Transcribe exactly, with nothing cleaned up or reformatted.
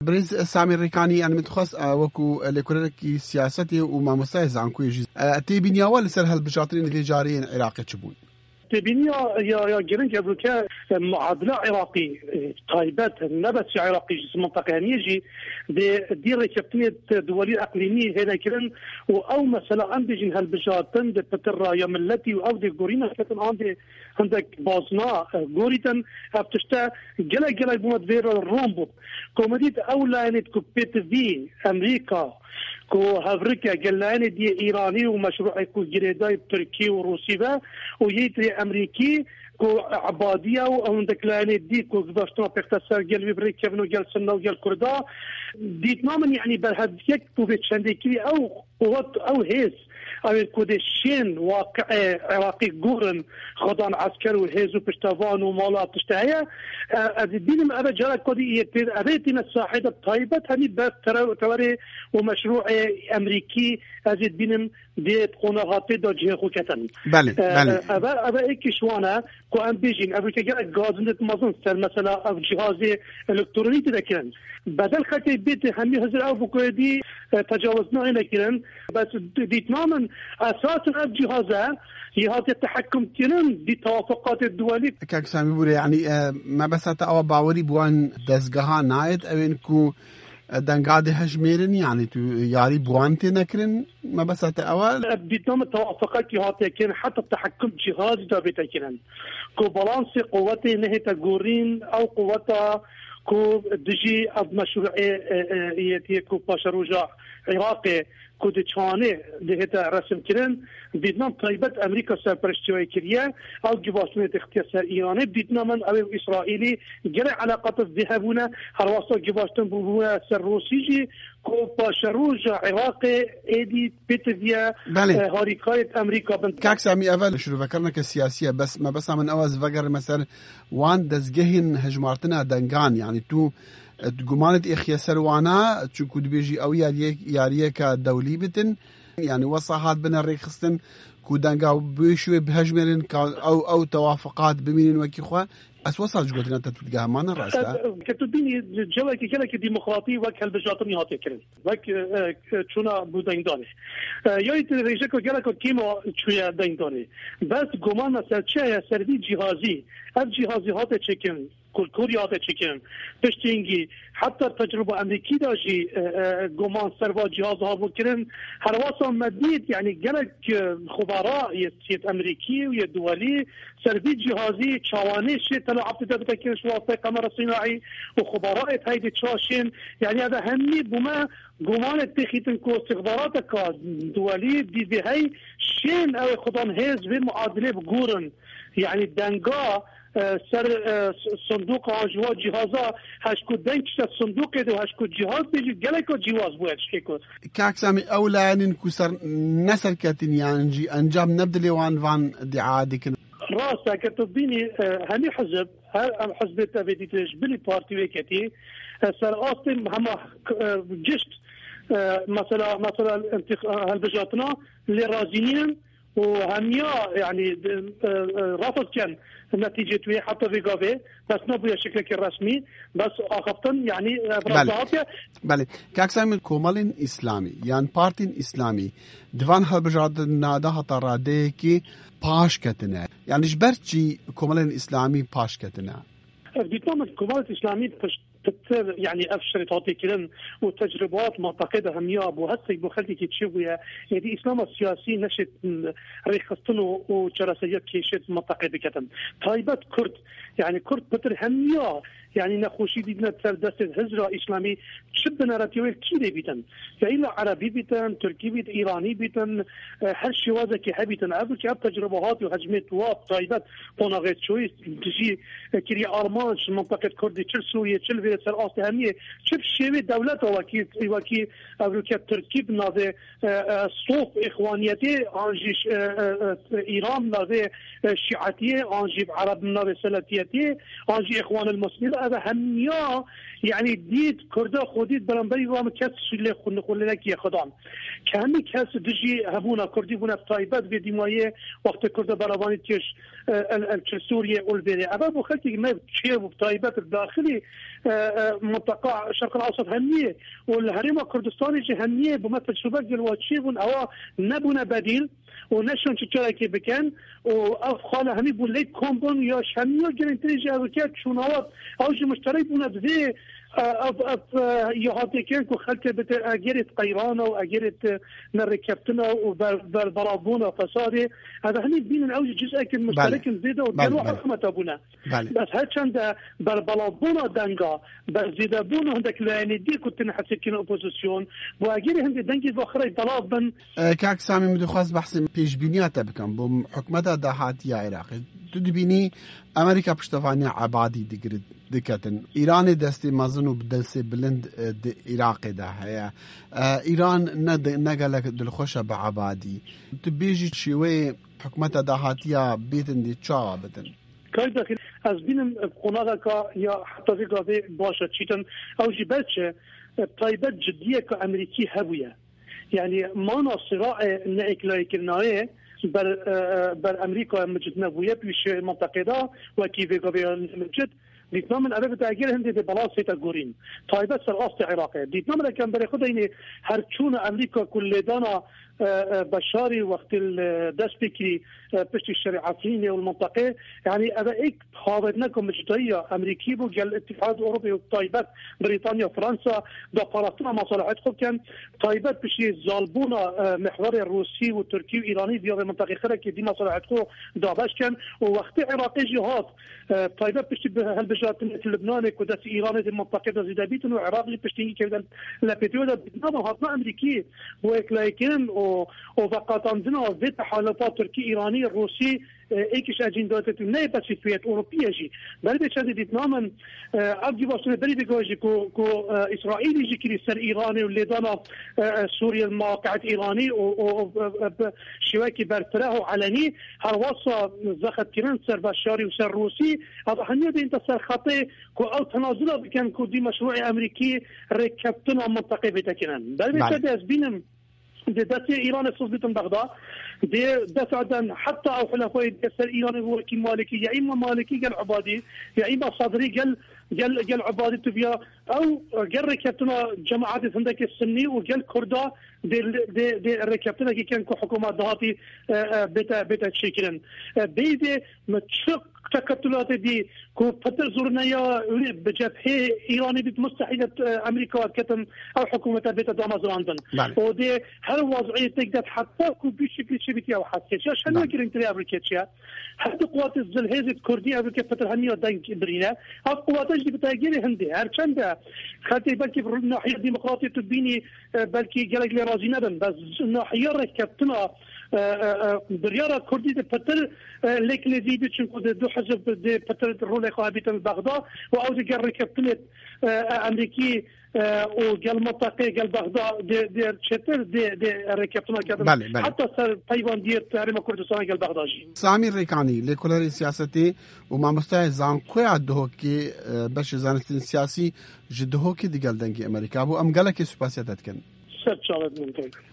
برنس سامي الريكاني أنا متخص وكو لكوريكي سياستي وما مستعز عن كل جزء تبيني أول سر هالبجاتين اللي جارين عراقي تشبون تبيني يا يا جرين قبل كا معادلة عراقي طيبات نبت عراقي جسم منطقة هنيجي دير كابتنية دولية أقليمية هنا كرن أو مثلا عندي جن هالبجاتين بترى يوم التي أو دي جورينا كتن عندي عندك بازنا جوريتن أبتشتا جلا جلا بمد فير الرومبو كومديت أولا يعني كوبيت في أمريكا كو هافريكا جلاني دي إيراني ومشروع كو جريداي تركي وروسي با ويتري أمريكي كو عبادية وعندك لاني دي كو باشتنا بيختصر جل ببريكا بنو جل سنة وجل كردا ديت نامن يعني بالهديك كو بيتشندكي أو قوات أو هيس أو كودشين واقع عراقي جورن خدان عسكر وهيزو بشتافان ومالا بشتهيا أدينم أبى جرى كودي أبيتين الساحدة الطيبة هني بس ترى توري ومشروع أمريكي أزيد بينم ديت قناعات دجيه خوكتن. بله بله. أبى أبى إكشوانا كو أم بيجين أبى كجرى غازنت مازن سر مثلا أو جهاز إلكتروني تذكرن بدل خطي بيت همي هزر أو بكودي تجاوزنا هنا كرن بس ديت نامن أساسا الجهازة جهاز التحكم كرن دي توافقات الدولية. كاك سامي بوري يعني ما بس أو باوري بوان دزجها نايد أو إنكو دنقاده هجميرن يعني تو ياري بوانتي نكرن ما بس أول ديت نامن توافقات جهاز كرن حتى التحكم جهاز ده بيتكرن كو بالانس قوتي نهي تجورين أو قوتها كو دجي أب مشروعية كو باشروجا عراقي كو دشانه لهذا رسم كرن بدنام طيبة أمريكا سرپرستوی كريا أو جواسونة اختصار إيراني بدنا من أو إسرائيلي جرى علاقات الذهبنا هرواسا جواسون بونا سر روسيجي كو باشروجا عراقي إيدي بيتفيا هاريكاية أمريكا بنت كاك سامي أول شو فكرنا كسياسية بس ما بس من أواز فكر مثلا وان دزجهن هجمارتنا دنقان يعني تو تقومانت إخيا سروانا تشوكو دبيجي أو ياريك ياريك دولي بتن يعني وصاحات بين الريخستن كودانقاو بيشوي بهجمرين أو أو توافقات بمين وكيخوا أسوصل جوتنا تتبقى معنا رأسها كتبيني جواك كلك ديمقراطي وك هالبجاتني هاتي كرن وك شونا بودين داني يايت ريجك كلك كيما شوية دين داني بس قمانا سرچه سردي جهازي هر جهازي هاتي تشكن كل كوريا هاتي تشكن بشتينجي حتى تجربة أمريكية داشي قمان سروا جهازها بكرن هرواسا مديد يعني جلك خبراء يسيت أمريكي ويدولي سردي جهازي تشاوانيش تلعب تدبتكين شواسطة قمر صناعي وخبراء هيدي تشاشين يعني هذا همي بما قمان التخيطن كو استخباراتك دولي دي دي هاي شين او خدان هيز بين معادلة بقورن يعني الدنقا سر صندوق جواز جهازا هشكو دنكش الصندوق ده هشكو جهاز بيجي جلكو جواز بوش كيكو كاك سامي أولا نكسر نسر كتن يعني أنجام نبدلي وان فان دعادك راسا كتبيني همي حزب هل حزب تبدي تجبلي بارتي ويكتي سر أصلا هم جشت مثلا مثلا هالبجاتنا اللي رازيين وهميا يعني رفض كان نتيجة وي حتى في قابه بس نبويا شكلك الرسمي بس أخفتن يعني بله بله كاكسام كومالين إسلامي يعني بارتين إسلامي دوان هالبجاتنا ده هتراده كي باش كتنا يعني جبرتشي كومالين إسلامي باش كتنا ديتنا كومالين إسلامي تتر يعني أفشل تعطي كلن وتجربات معتقدة هميا أبو هسي بخلتي كتشوية يعني إسلام السياسي نشت ريخستنو وجرسيات كيشت معتقدة كتن طيبات كرد يعني كرد بتر هميا يعني نخوشي دينا تردست هزرة إسلامي شبنا راتيوه كيلي بيتن فإلا عربي بيتن تركي بيت إيراني بيتن هر شوازة كي حبيتن أبو كي أب تجربات وهجمت واب طيبات بوناغيت شويس تجي كري أرمانش منطقة كردي تشل سوريا تشل سر أصل همية شوف شيء دولته وكي وكي أمريكا تركيا بناده صوف إخوانيتي عنجي إيران بناده شيعتي عنجي عرب بناده سلفيتي عنجي إخوان المسلمين هذا هميا يعني ديت كردا خوديت برانبري وام كاس اللي خن خل لك يا خدام كاني كاس دجي هبونا كردي بنا طيبات في ديمايه وقت كردا براباني تيش سوريا والبيري أبا بخلتي ما بتشير بطيبات الداخلي منطقة الشرق الأوسط همية والهرم الكردستاني همية بمثل شباب الواتشيفون أو نبونا بديل ونشون تشاركي بكان وأفخاله همي بوليت كومبون يا شمية جرينتريجي أوكيات شونوات أو جي مشتري بنا بذي أب أب يهاتي كان كو خلته بت أجرت قيرانا وأجرت نركبتنا وبربرابونا فصاري هذا هني بين الأوج جزء كان مشترك زيادة وكانوا حكمة أبونا بس هالشان ده بربرابونا دنجا بس زيادة بونا عندك لأن دي كنت نحسب كنا أوبوزيسيون وأجري عندي دنجي بآخر طلابا كاك سامي مدخواز بحث بيش بنياته بكم بوم حكمتها دهاتية عراقي تدبيني أمريكا بشتفاني عبادي دقرد دكتن إيران دستي مازن وبدلسي بلند عراقي ده هي إيران ند نقلك دلخوشة بعبادي تبيجي شوي حكمتها دهاتية بيتن دي تشا بتن كايدا از بینم قناغا یا حتی ویگا وی باشه چیتن او جبالش طيبات جدية كأمريكي هوية يعني ما صراع نأكل كرناية بر بر أمريكا مجد نبوية بيش منطقة دا وكيف قبل مجد ديتنا من أبد تأجير هندي ببلاصة تجورين طيبات سرقاست عراقية ديتنا من كان بريخد إني هرتشون أمريكا كل دانا بشاري وقت الدسبكي بشت الشريعتين والمنطقة يعني هذا إيك حاضرناكم مجدية أمريكي بوجل الاتحاد الأوروبي والطيبات بريطانيا وفرنسا دا قرطنا مصالحتكم كان طيبات بشي زالبونا محور الروسي والتركي وإيراني في هذه المنطقة خلك دي مصالحتكم دا باش كان ووقت عراقي جهات طيبات بشي هالبجات اللبناني كوداس إيراني المنطقة دا زيدابيتن وعراقي بشتيني كذا لابيتيو دا بنظام هاتنا أمريكي وإيك لايكين وفقط عندنا في تحالفات تركي إيراني روسي ايكش اجندات نه بس فيات اوروبيه جي بل بيشاد ديتنامن ابدي واسنه بري بيجي كو كو اسرائيل يجي كري سر ايراني واللي دانا سوريا المواقع ايراني و شواكي برتره علني هالوصا زخت كرن سر بشاري وسر روسي هذا حنيه دي انت سر خطي كو او تنازل كان كو دي مشروع امريكي ركبتنا منطقه بتكنن بل بيشاد اسبينم دي داتي إيران صوبتن بغداد دي دفعا حتى أو حلفاء الدسر إيران هو كي مالكي يا إما مالكي قال عبادي يا إما صدري قال قال قال عبادي تبيا أو قال ركبتنا جماعات عندك السني وقال كردا دي دي دي ركبتنا كي كان حكومات دهاتي بتا بتا تشكيلن بيدي متشق تكتلات دي كو فتر زورنا يا بجبهة إيراني بيت مستحيل أمريكا كتم أو حكومة بيت دامازون عندن ودي هل وضعية تقدر حتى كو بيشي بيشي بيتيا وحاسيش عشان نقدر نتري أمريكا حتى قوات الزلهيز الكردية أمريكا فتر هنيا دانك برينا هاد قوات اللي بتاجري هندي هرشان ده خاطر بلكي بالناحية الديمقراطية تبيني بلكي قالك لي رازي ندم بس الناحية ركبتنا بريارة كردي دي بتر ليك لذي بيتشن كود دو حزب دي بتر رولي خواهبيتن بغداد وأودي قال ركبتنت أمريكي وقال منطقة قال بغداد دي دي تشتر دي دي ركبتنا كذا حتى تايوان دير تعلم كردستان قال بغدادي سامي الريكاني لكل السياسة وما مستعد زان كوي عدهوكي باش زانستين سياسي جدهوكي دي قال دنجي أمريكا أبو أم قالك سباسياتات كن سر شغلت منطقة